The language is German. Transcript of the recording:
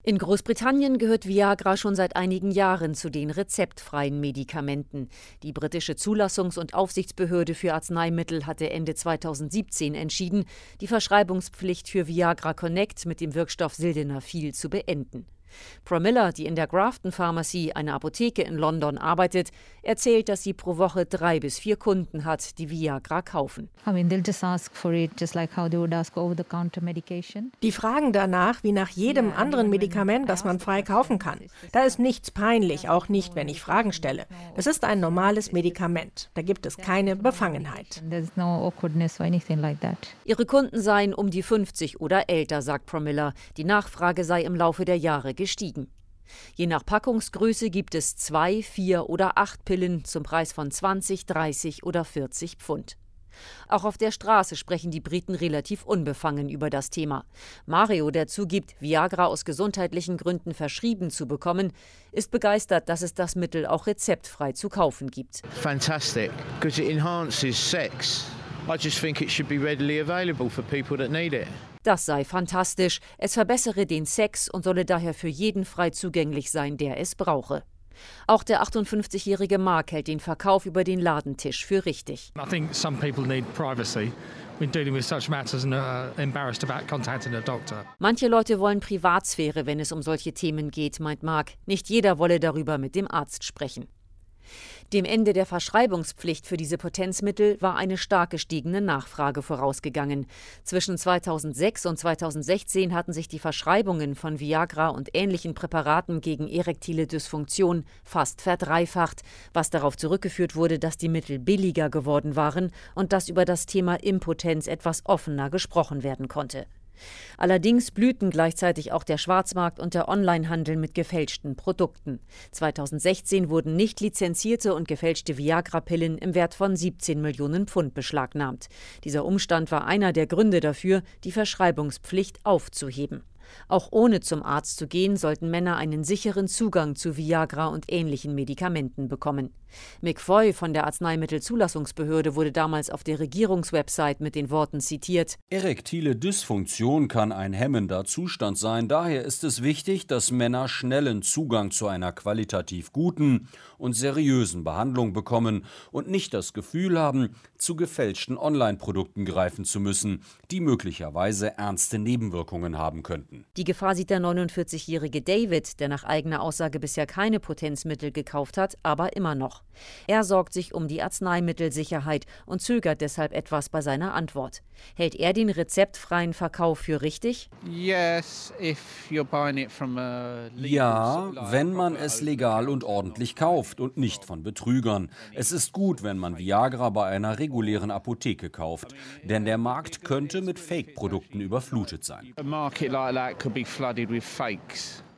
In Großbritannien gehört Viagra schon seit einigen Jahren zu den rezeptfreien Medikamenten. Die britische Zulassungs- und Aufsichtsbehörde für Arzneimittel hatte Ende 2017 entschieden, die Verschreibungspflicht für Viagra Connect mit dem Wirkstoff Sildenafil zu beenden. Pramila, die in der Grafton Pharmacy, einer Apotheke in London, arbeitet, erzählt, dass sie pro Woche 3 bis 4 Kunden hat, die Viagra kaufen. Die fragen danach, wie nach jedem anderen Medikament, das man frei kaufen kann. Da ist nichts peinlich, auch nicht, wenn ich Fragen stelle. Das ist ein normales Medikament. Da gibt es keine Befangenheit. Ihre Kunden seien um die 50 oder älter, sagt Pramila. Die Nachfrage sei im Laufe der Jahre gestiegen. Je nach Packungsgröße gibt es 2, 4 oder 8 Pillen zum Preis von 20, 30 oder 40 Pfund. Auch auf der Straße sprechen die Briten relativ unbefangen über das Thema. Mario, der zugibt, Viagra aus gesundheitlichen Gründen verschrieben zu bekommen, ist begeistert, dass es das Mittel auch rezeptfrei zu kaufen gibt. Fantastic, because it enhances sex. I just think it should be readily available for people that need it. Das sei fantastisch, es verbessere den Sex und solle daher für jeden frei zugänglich sein, der es brauche. Auch der 58-jährige Mark hält den Verkauf über den Ladentisch für richtig. I think some people need privacy when dealing with such matters and are embarrassed about contacting a doctor. Manche Leute wollen Privatsphäre, wenn es um solche Themen geht, meint Mark. Nicht jeder wolle darüber mit dem Arzt sprechen. Dem Ende der Verschreibungspflicht für diese Potenzmittel war eine stark gestiegene Nachfrage vorausgegangen. Zwischen 2006 und 2016 hatten sich die Verschreibungen von Viagra und ähnlichen Präparaten gegen erektile Dysfunktion fast verdreifacht, was darauf zurückgeführt wurde, dass die Mittel billiger geworden waren und dass über das Thema Impotenz etwas offener gesprochen werden konnte. Allerdings blühten gleichzeitig auch der Schwarzmarkt und der Onlinehandel mit gefälschten Produkten. 2016 wurden nicht lizenzierte und gefälschte Viagra-Pillen im Wert von 17 Millionen Pfund beschlagnahmt. Dieser Umstand war einer der Gründe dafür, die Verschreibungspflicht aufzuheben. Auch ohne zum Arzt zu gehen, sollten Männer einen sicheren Zugang zu Viagra und ähnlichen Medikamenten bekommen. Mick Foy von der Arzneimittelzulassungsbehörde wurde damals auf der Regierungswebsite mit den Worten zitiert: Erektile Dysfunktion kann ein hemmender Zustand sein. Daher ist es wichtig, dass Männer schnellen Zugang zu einer qualitativ guten und seriösen Behandlung bekommen und nicht das Gefühl haben, zu gefälschten Online-Produkten greifen zu müssen, die möglicherweise ernste Nebenwirkungen haben könnten. Die Gefahr sieht der 49-jährige David, der nach eigener Aussage bisher keine Potenzmittel gekauft hat, aber immer noch. Er sorgt sich um die Arzneimittelsicherheit und zögert deshalb etwas bei seiner Antwort. Hält er den rezeptfreien Verkauf für richtig? Ja, wenn man es legal und ordentlich kauft und nicht von Betrügern. Es ist gut, wenn man Viagra bei einer regulären Apotheke kauft, denn der Markt könnte mit Fake-Produkten überflutet sein. A market like that could be flooded with fakes.